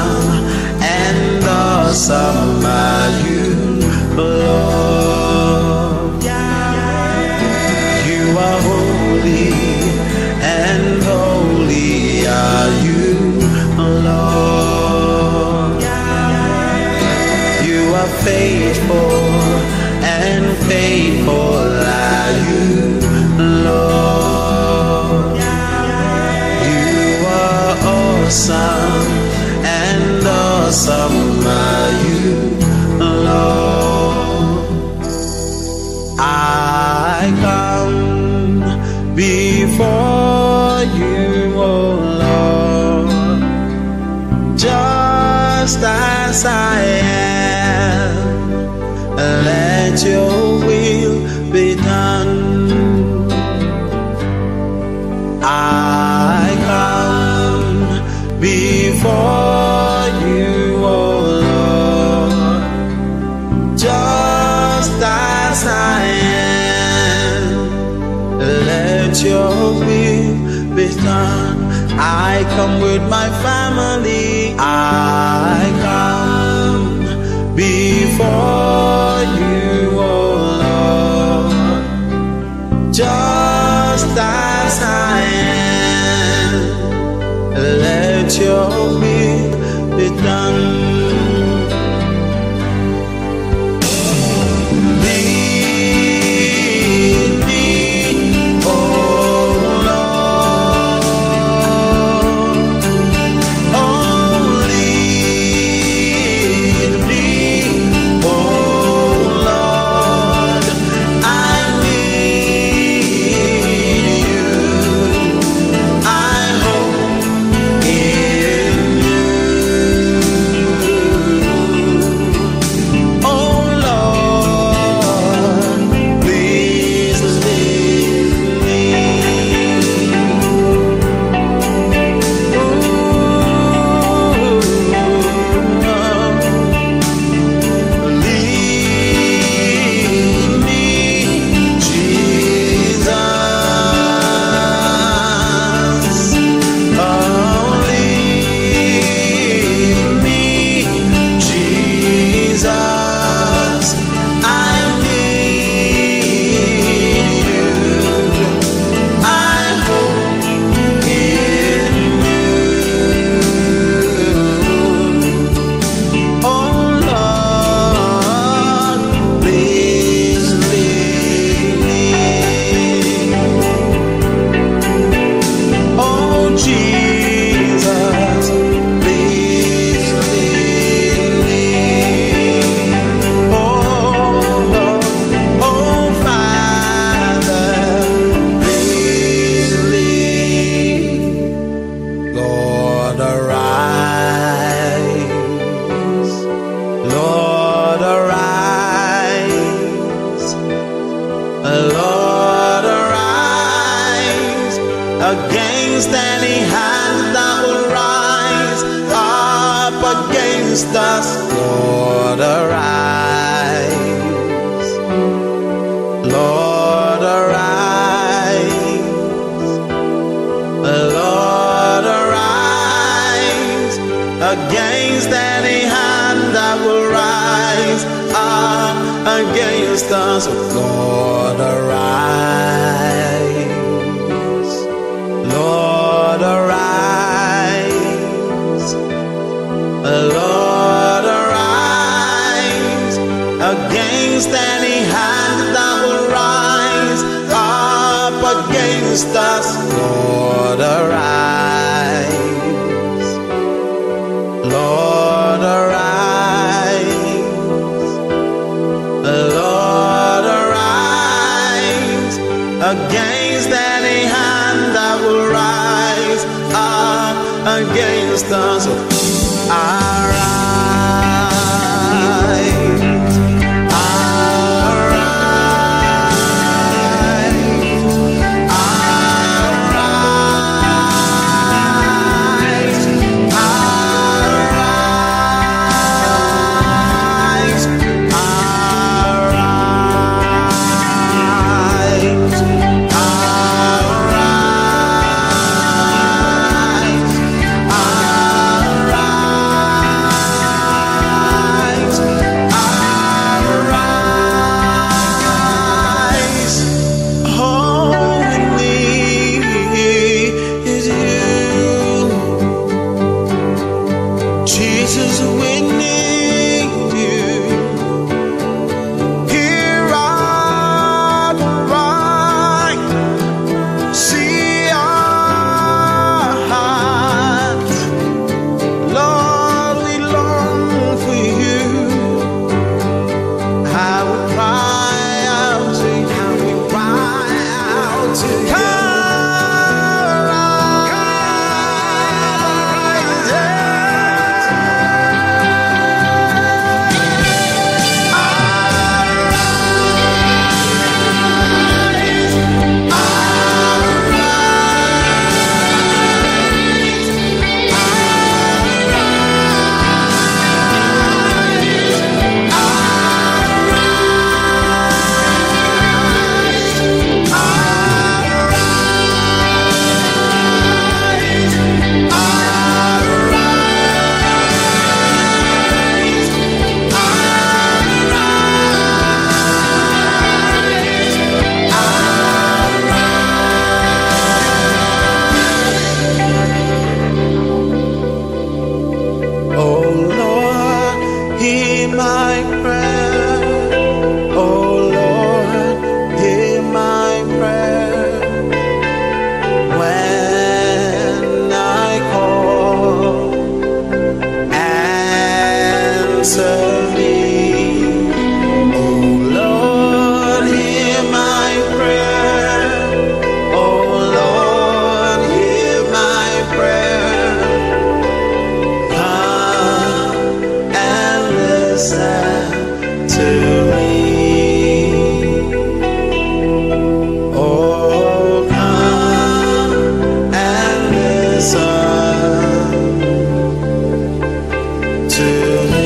and awesome are you, Lord. You are holy and holy are you, Lord. You are faithful and faithful are you, Lord. You are awesome and awesome are you, Lord. I come before you, oh Lord, just as I am. Let your will be done. I come before you, oh Lord, just as I am. Let your will be done. I come with my family. I come before you, oh Lord, just as I am. Let your will be done. Lead me, oh Lord, oh lead me, oh Lord, I need you, I hope in you, oh Lord, please lead me. Lead me, Jesus. Oh, lead me, Jesus. I need you. I hope in you. Oh Lord, please lead me. Oh Jesus, please lead me. Oh Lord, oh Father, please lead. Lord, arise. Lord, arise. Lord, arise against any hand that will rise up against us. Lord, arise. Lord, arise. Lord, arise against any hand that will rise up against us. Lord, arise. Lord, arise. Lord, arise against any hand that will rise up against us. Lord, arise. Lord, arise. Lord, arise against any hand that will rise up against us. Arise. Arise. Arise. Jesus, we need you. Hear our cry, see our hearts. Lord, we long for you. I will cry out to you. I will cry out to you. Oh Lord, hear my prayer. Oh Lord, hear my prayer. When I call, answer me. Oh Lord, hear my prayer. Oh Lord, hear my prayer. Listen to me. Oh, come and listen to me.